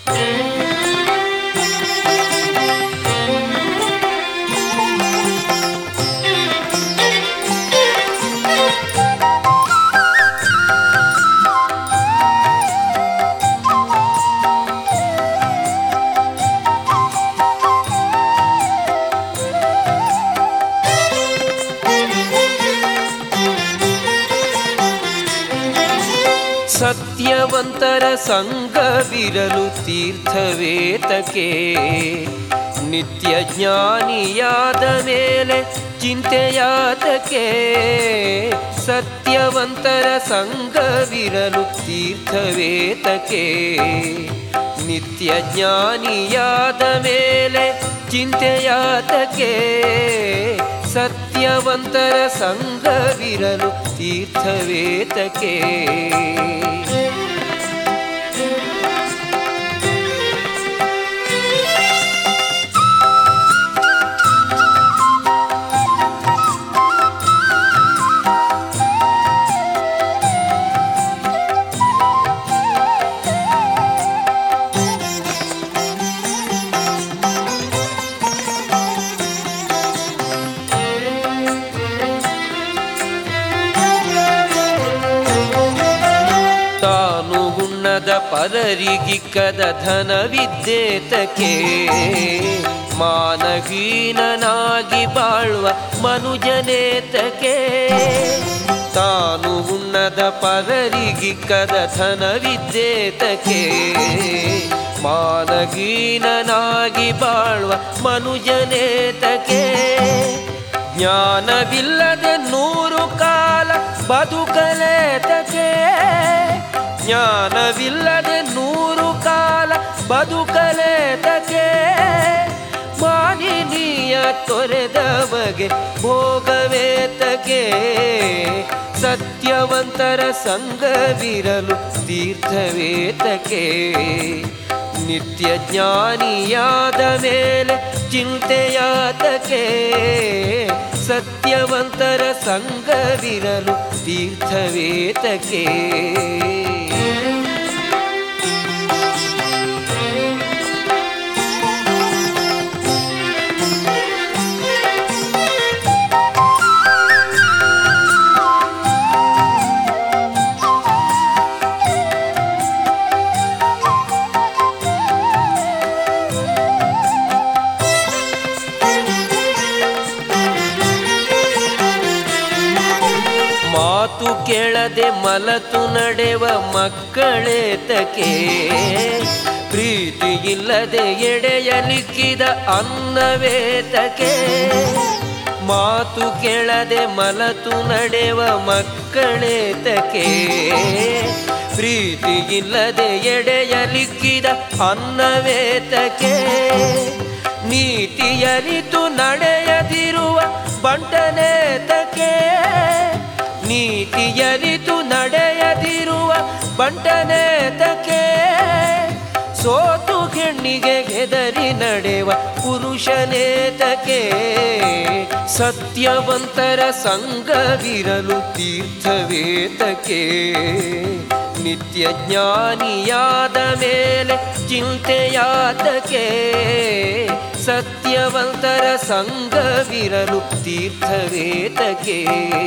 ಸತ್ಯವಂತರ ಸಂಘವಿರಲು ತೀರ್ಥವೇತಕ್ಕೆ, ನಿತ್ಯ ಜ್ಞಾನಿಯಾದ ಮೇಲೆ ಚಿಂತೆಯಾತಕ್ಕೆ. ಸತ್ಯವಂತರ ಸಂಘವಿರಲು ತೀರ್ಥವೇತಕ್ಕೆ, ನಿತ್ಯ ಜ್ಞಾನಿಯಾದ ಮೇಲೆ ಚಿಂತೆಯಾತಕ್ಕೆ. ಸತ್ಯವಂತರ ಸಂಘವಿರಲು ತೀರ್ಥವೇತಕ್ಕೆ. ಪರರಿಗಿಕ್ಕದ ಧನವಿದ್ದೇತಕ್ಕೆ, ಮಾನಹೀನನಾಗಿ ಬಾಳುವ ಮನುಜನೇತಕ್ಕೆ. ತಾನು ಉಣ್ಣದ ಪರರಿಗಿಕ್ಕದ ಧನವಿದ್ದೇತಕ್ಕೆ, ಮಾನಹೀನನಾಗಿ ಬಾಳುವ ಮನುಜನೇತಕ್ಕೆ. ಜ್ಞಾನವಿಲ್ಲದೆ 100 ಕಾಲ ಬದುಕಲೇತಕ್ಕೆ, ಜ್ಞಾನವಿಲ್ಲದೆ 100 ಕಾಲ ಬದುಕಲೇತಕ್ಕೆ. ಮಾನಿನೀಯ ತೊರೆದ ಬಗೆ ಭೋಗವೇತಕ್ಕೆ. ಸತ್ಯವಂತರ ಸಂಘವಿರಲು ತೀರ್ಥವೇತಕ್ಕೆ, ನಿತ್ಯ ಜ್ಞಾನಿಯಾದ ಮೇಲೆ ಚಿಂತೆಯಾತಕ್ಕೆ. ಸತ್ಯವಂತರ ಸಂಘವಿರಲು ತೀರ್ಥವೇತಕ್ಕೆ. ಮಾತು ಕೇಳದೆ ಮಲತು ನಡೆವ ಮಕ್ಕಳೇತಕ್ಕೆ, ಪ್ರೀತಿ ಇಲ್ಲದೆ ಎಡೆಯಲಿಕ್ಕಿದ ಅನ್ನವೇತಕ್ಕೆ. ಮಾತು ಕೇಳದೆ ಮಲತು ನಡೆವ ಮಕ್ಕಳೇತಕ್ಕೆ, ಪ್ರೀತಿ ಇಲ್ಲದೆ ಎಡೆಯಲಿಕ್ಕಿದ ಅನ್ನವೇತಕ್ಕೆ. ನೀತಿಯರಿತು ನಡೆಯದಿರುವ ಬಂಟನೇತಕ್ಕೆ, ನೀತಿಯರಿತು ನಡೆಯದಿರುವ ಬಂಟನೇತಕ್ಕೆ. ಸೋತು ಹೆಣ್ಣಿಗೆ ಹೆದರಿ ನಡೆವ ಪುರುಷನೇತಕ್ಕೆ. ಸತ್ಯವಂತರ ಸಂಘವಿರಲು ತೀರ್ಥವೇತಕ್ಕೆ, ನಿತ್ಯ ಜ್ಞಾನಿಯಾದ ಮೇಲೆ ಚಿಂತೆಯಾತಕ್ಕೆ. ಸತ್ಯವಂತರ ಸಂಘವಿರಲು ತೀರ್ಥವೇತಕ್ಕೆ.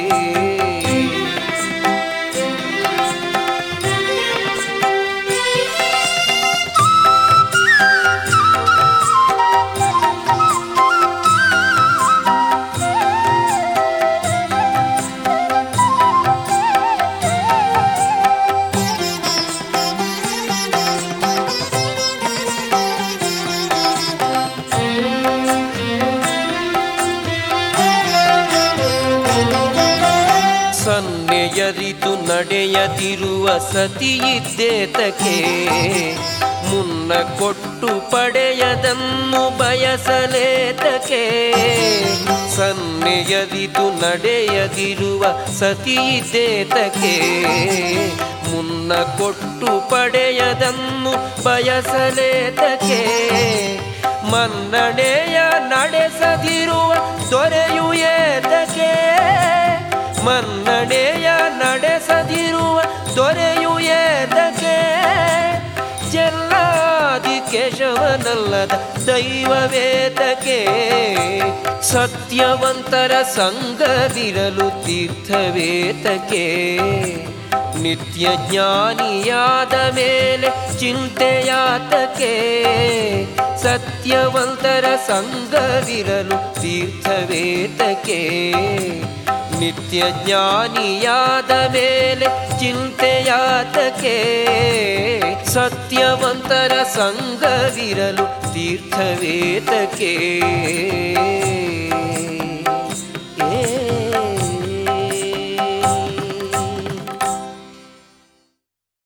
ಸನ್ನೆಯರಿತು ನಡೆಯದಿರುವ ಸತಿಯಿದ್ದೇತಕ್ಕೆ, ಮುನ್ನ ಕೊಟ್ಟು ಪಡೆಯದನ್ನು ಬಯಸಲೇತಕ್ಕೆ. ಸನ್ನೆಯರಿತು ನಡೆಯದಿರುವ ಸತಿಯಿದ್ದೇತಕ್ಕೆ, ಮುನ್ನ ಕೊಟ್ಟು ಪಡೆಯದನ್ನು ಬಯಸಲೇತಕ್ಕೆ. ಮನ್ನಣೆಯ ನಡೆಸದಿರುವ ದೊರೆಯು ಏತಕ್ಕೆ, ಮನ್ನಣೆಯ ನಡೆಸದಿರುವ ದೊರೆಯು ಏತಕ್ಕೆ. ಎಲ್ಲಾದಿ ಕೇಶವನಲ್ಲದ ದೈವವೇತಕ್ಕೆ ಸತ್ಯವಂತರ ಸಂಗವಿರಲು ತೀರ್ಥವೇತಕ್ಕೆ ನಿತ್ಯ ಜ್ಞಾನಿಯಾದ ಮೇಲೆ ಚಿಂತೆಯಾತಕ್ಕೆ ಸತ್ಯವಂತರ ಸಂಗವಿರಲು ತೀರ್ಥವೇತಕ್ಕೆ ನಿತ್ಯ ಜ್ಞಾನಿಯಾದ ಮೇಲೆ ಚಿಂತೆಯಾತಕ್ಕೆ ಸತ್ಯವಂತರ ಸಂಗವಿರಲು ತೀರ್ಥವೇತಕ್ಕೆ